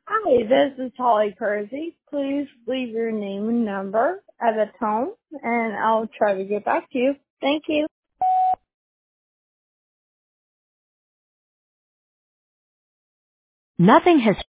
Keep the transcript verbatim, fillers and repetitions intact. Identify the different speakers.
Speaker 1: Hi, this is Holly Kersey. Please leave your name and number at the tone, and I'll try to get back to you. Thank you.
Speaker 2: Nothing has